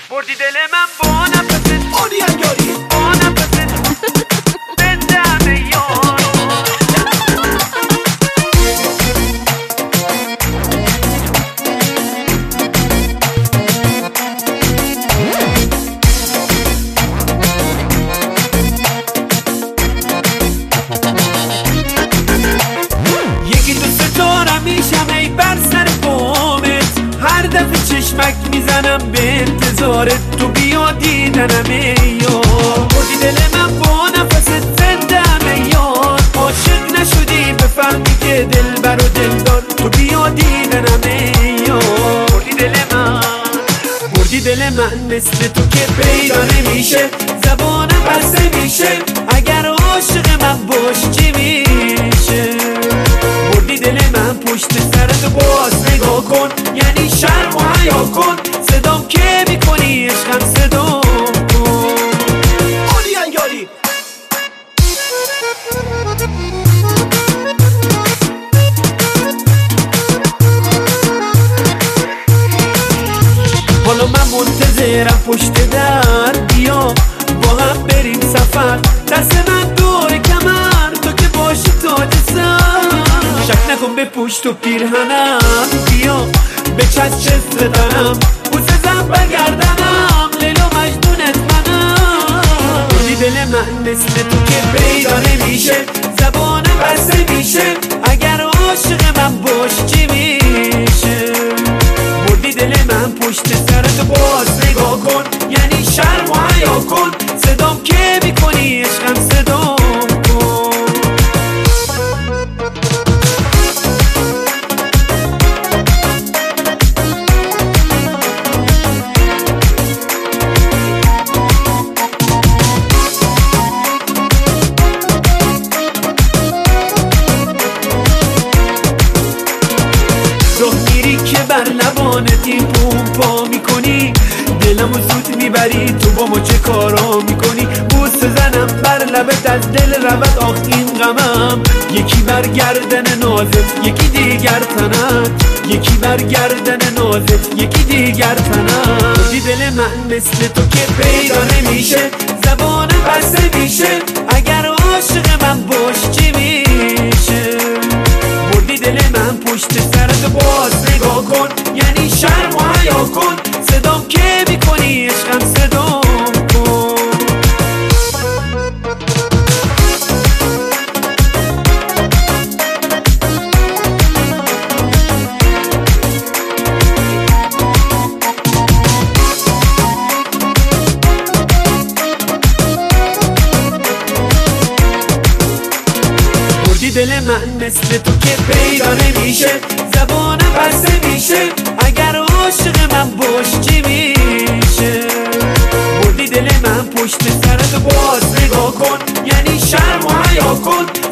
بردی دل من با نفست آریانگاری با نفست زنده یار یکی دوست دارم میشم ای بر سر بامت، هر دفعه چشمک میزنم به انتظارت، تو بیا دیدنم ای یار. بردی دل من با نفست زندم ای یار، عاشق نشدی بفهمی که دل بر و دلدار، تو بیا دیدنم ای یار. بردی دل من مثل تو که پیدا نمیشه، زبانم بسته میشه، اگر عاشق من باش چی میشه؟ بردی دل من پشت سرت باز نگاه کن، یعنی شرم و حیا کن، صدام که میکنی عشقم صدام کن. آریانگاری حالا من منتظرم پشت در، بیا با هم بریم سفر، دست من دور کمر، تو که باشی تاج سر، شک نکن به پشت و پیرهنم، بیا به چشم تنم، بوسه زن برگردنم، لیل و مجنونت منم. بردی دل من مثل تو که پیدا نمیشه، زبانم بسته میشه، اگر عاشق من باش چی میشه؟ بردی دل من پشت سرت باز نگاه کن، یعنی شرم و حیا کن، صدام که میکنی عشقم صدام کن. راه میری که بر لبانت این پا میکنی، دلمو زود میبری، تو با ما چه کارا میکنی؟ بوسه زنم بر لبت از دل رود آخ این غمم، یکی بر گردن نازت یکی دیگر تنت، یکی بر گردن نازت یکی دیگر تنت. بردی دل من مثل تو که پیدا نمیشه، زبانم بسته میشه، اگر عاشق من باش چی میشه؟ بردی دل من پشت سرت باز نگاه کن، یعنی شرم و حیا کن، صدام که میکنی عشقم صدام کن. بردی دل من مثل تو که پیدا نمیشه، زبانم بسته میشه، اگر عاشق من باش چی میشه؟ بردی دل من پشت سرت باز نگاه کن، یعنی شرم و حیا کن،